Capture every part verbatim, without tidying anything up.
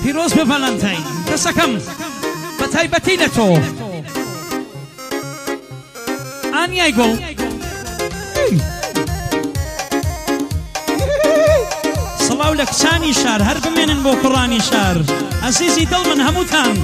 پیرۆز بە ڤەڵەنتاین دەسەکەم بە تایبەتی لە تۆ ئانیای گوڵ سڵاو لە کچانی شار هەر بمێنن بۆ کوڕانی شار عەزیزی دڵ من هەمووتان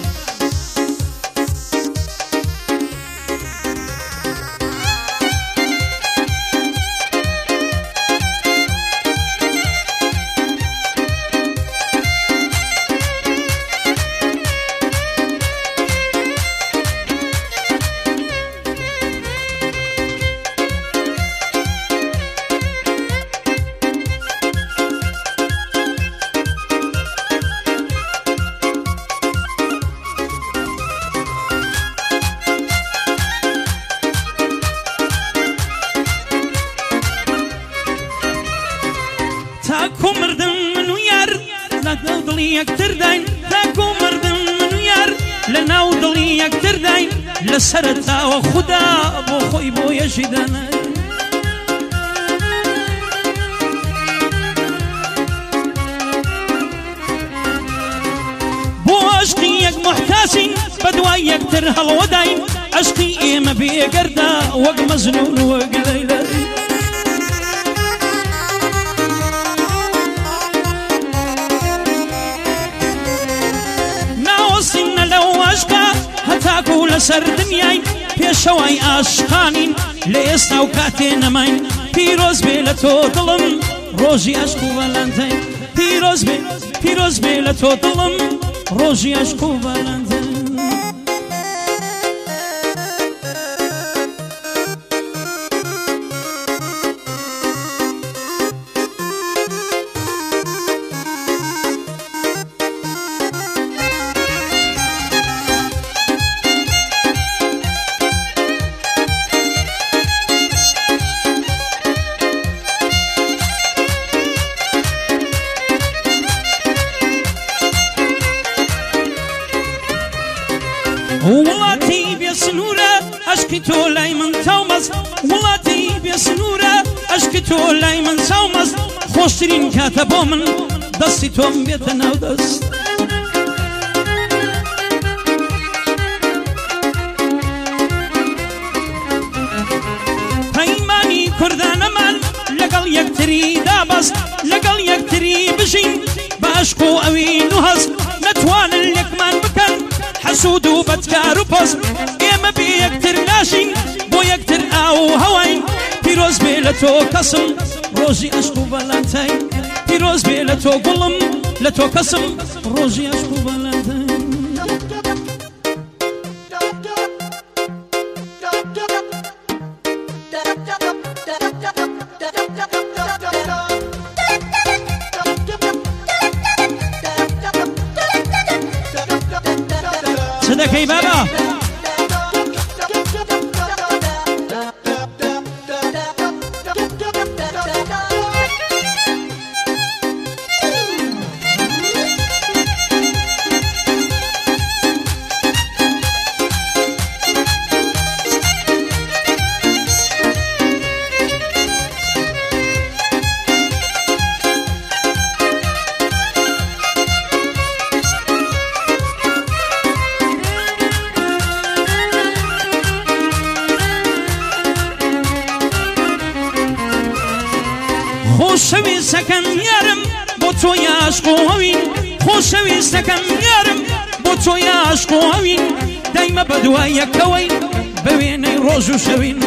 تاکو مردم منو یار لەناو دڵی یەکتر داین تاکو مردم منو یار لەناو دڵی یەکتر داین لە سەرەتاوە خودا بۆ خۆی بۆ یەشی دانای بۆ عەشقی یەک محتاسین بە دوای یەکتر هەڵوە داین عەشقی ئێمە بێگەردە وەک مەزنون وەک لەیلا هەتاکو لەسەر دنیای پێشەوای ئاشقانین لە ئێستا و کاتێ نەماین پیرۆز بێ لە تۆ دڵم ڕۆژی عەشق و ڤەڵەنتاین پیرۆز بێ پیرۆز بێ لە تۆ دڵم ڕۆژی عەشق و ڤەڵەنتاین وڵاتی بێسنوورە عەشقی تۆ لای من چاومەست وڵاتی بێسنوورە عەشقی تۆ لای من چاومەست خۆشترین کاتە بۆ من دەستی تۆم بێتە ناو دەست پەیمانی کوردانەمان لەگەڵ یەکتری دابەست لەگەڵ یەکتری بژین بە عەشق و ئەوین و هەست نەتوانن یەکمان بکەن حەسوود و بەدکار و پۆست ئێمە بێ یەکتر ناشین بۆ یەکتر ئاو هەواین پیرۆز بێ لە تۆ کەسم ڕۆژی عەشق و ڤەڵەنتاین پیرۆز بێ لە تۆ گوڵم لە تۆ کەسم ڕۆژی عەشق و ڤەڵەنتاین چ دەکەی بابا خۆشەویستەکەم یارم بۆ تۆ عەشق و هەوین خۆشەویستەکەم یارم بۆ تۆ عەشق و هەوین دایمە بە دوای یەکەوەی بە وێنەی ڕۆژ و شەوین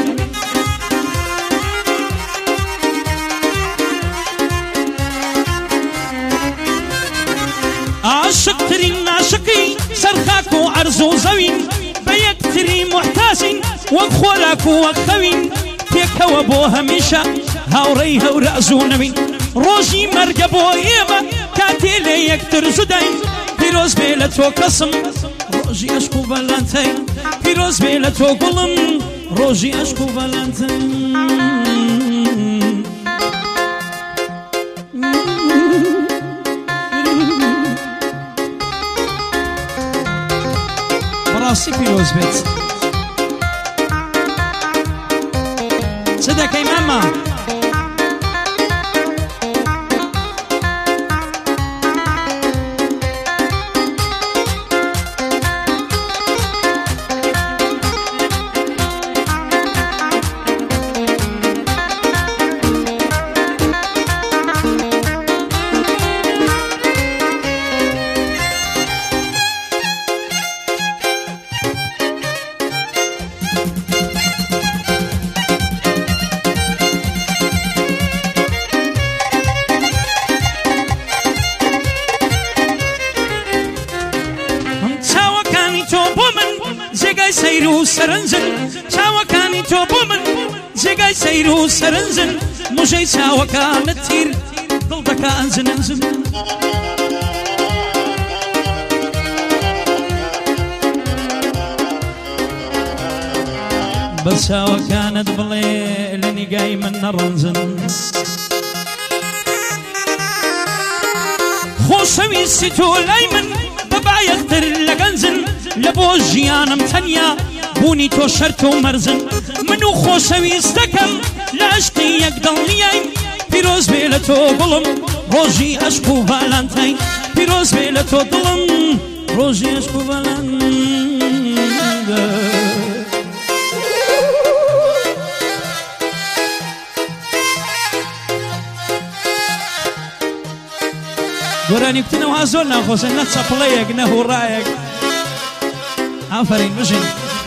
عاشقترین عاشقی سەرخاک و عەرز و زەوین بە یەکتری محتاسین وەک خۆراک و وەک خەوین پێکەوە بۆ هەمیشە هاوڕێی هەورە زوو نەبین ڕۆژی مەرگە بۆ ئێمە کاتێ لێ یەکتر زوداین پیرۆز بێ لە تۆ کەسم ڕۆژی عەشق و ڤەڵەنتاین پیرۆز بێ لە تۆ گوڵم ڕۆژی عەشق و ڤەڵەنتاین بەڕاستی پیرۆز بێت چ دەکەی ماما جێگای سەیر و سەرنجن چاوەکانی تۆ بۆ من جێگای سەیر و سەرنجن موژەی چاوەکانت تیر دڵ دەکا ئەنجن ئەنجن بە چاوەکانت بڵێ لە نیگای من نەڕەنجن خۆشەویستی تۆ لای من بەبایەختر لە گەنجن لە بۆ ژیانم تەنیا بوونی تۆ شەرت و مەرزن من و خۆشەویستەکەم لە عشقی یەک دڵنیای پیرۆز بێ لە تۆ گوڵم ڕۆژی عەشق و ڤالانتاین پیرۆز بێ لە تۆ دڵم ڕۆژی عەشق و ڤالانتاین گۆرانی کوتنەوە زۆر ناخۆشن نە چەپڵەیەک نە هوڕایەک ئافرین بژین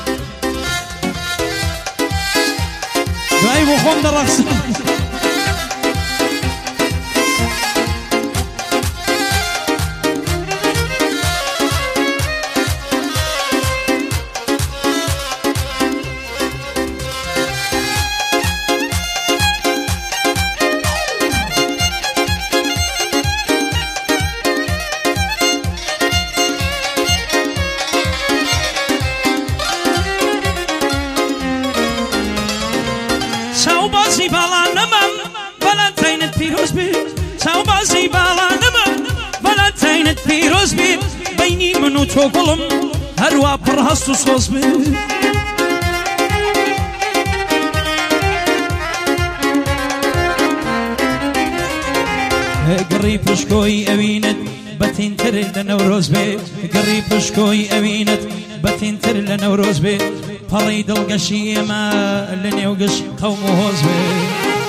دوایی بۆ خۆم دەڕەخسم چاوبازی باڵانەمە ڤالانتاینت پیرۆز بێت چاوبازی باڵانەمە ڤالانتاینت پیرۆز بێت بەینی من و تۆ گوڵم هەروە پڕ هەست و سۆز بێت گڕی پشکۆی ئەوینت بەتینتر لە نەورۆز بێت گڕی پشکۆی ئەوینت بەتینتر لە نەورۆز بێت پەڕی دڵگەشی ئێمە لە نێو گەشت قەوم و هۆز بێت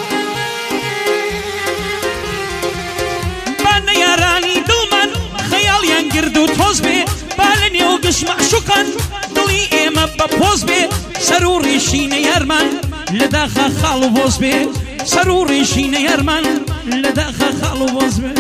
با نەیارانی دڵمان خەیاڵیان گرد و تۆز بێ با لە نێو گەشت مەعشوقان دڵی ئێمە بە پۆز بێ سەر و ڕیشی نەیارمان لە داخە خاڵ و بۆز بێ سەر و ڕیشی نەیارمان لە داخە خاڵ و بۆز بێ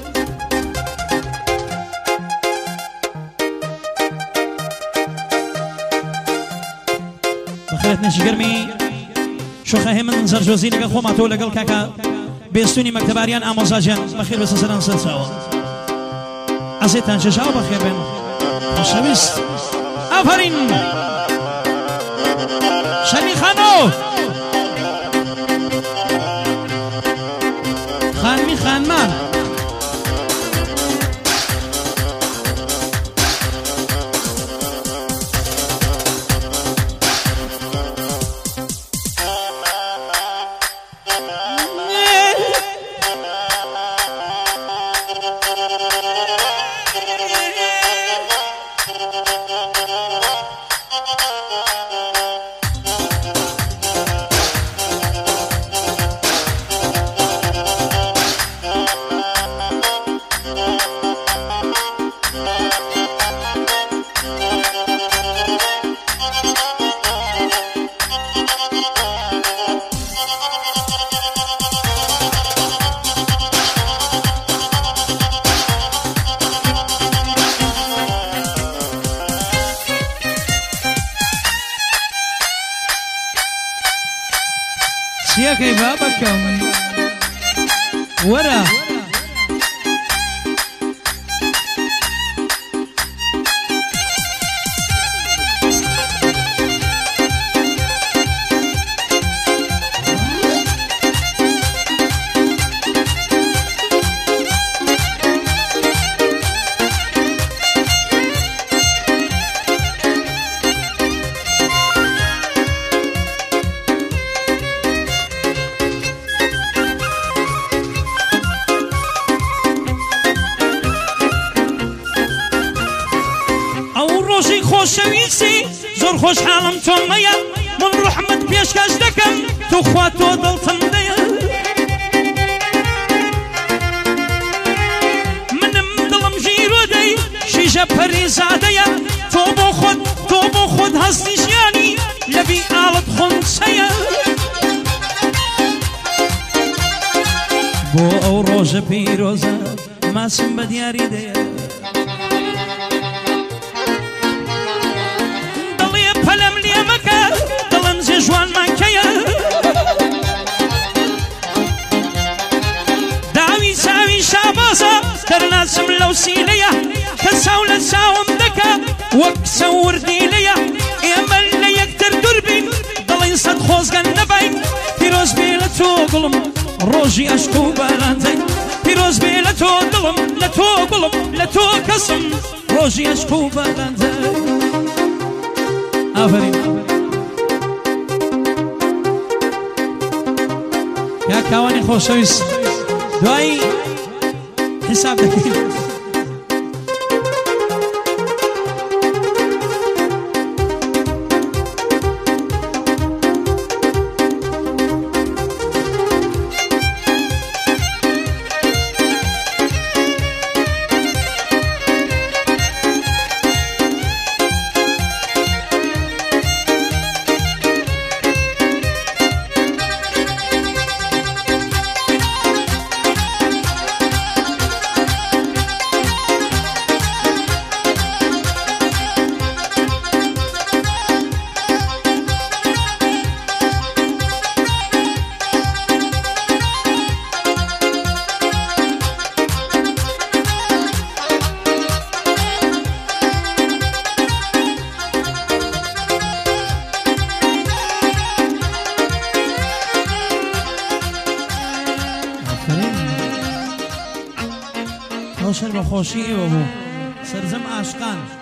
بەخێت نەشگەرمی شۆخەهێ من زەرجۆزی لەگەڵ خۆماتەوە لەگەڵ کاکە بێستونی مەکتەباریان ئامۆزاجیان بەخێر بەسە سەران سەرچاوە ئەزێتان چێژاوە بەخێر بێن خۆشەویست ئافرین شەرمی خانۆ خانمی خانمان چیەکەی با بەکەم وەرە خۆشەویستی زۆر خۆشحاڵم تۆمەیە من ڕحمت پێشکەش دەکەم تۆ خوا تۆ دڵتم دەیە منم دڵم ژیرۆ دەی شیژە پەریزادەیە تۆ بۆ خۆت تۆ بۆ خۆت هەستی ژیانی لەبی ئاڵت خۆنچەیە بۆ ئەو ڕۆژە پیرۆزە ماسم بە دیاری دەیە جوانمان کەیە داوی چاوی شابازە دەرناچم لەو سینەیە کە چاو لە چاوم دەکا وەک سەوردی لەیە ئێمە لە یەکتر دووربین دڵین سەد خۆزگەن نەبین پیرۆز بێ لە تۆ گوڵم ڕۆژی ئەشک و بارانتەی پیرۆز بێ لە تۆ دڵم لە تۆ گوڵم لە تۆ کەسم ڕۆژی ئەشک و بارانتەی ئافرین یا کاوانی خۆشەویست دوایی حساب دەکەین شەر بە خۆشی ئێوە بوو سەرجەم ئاشقان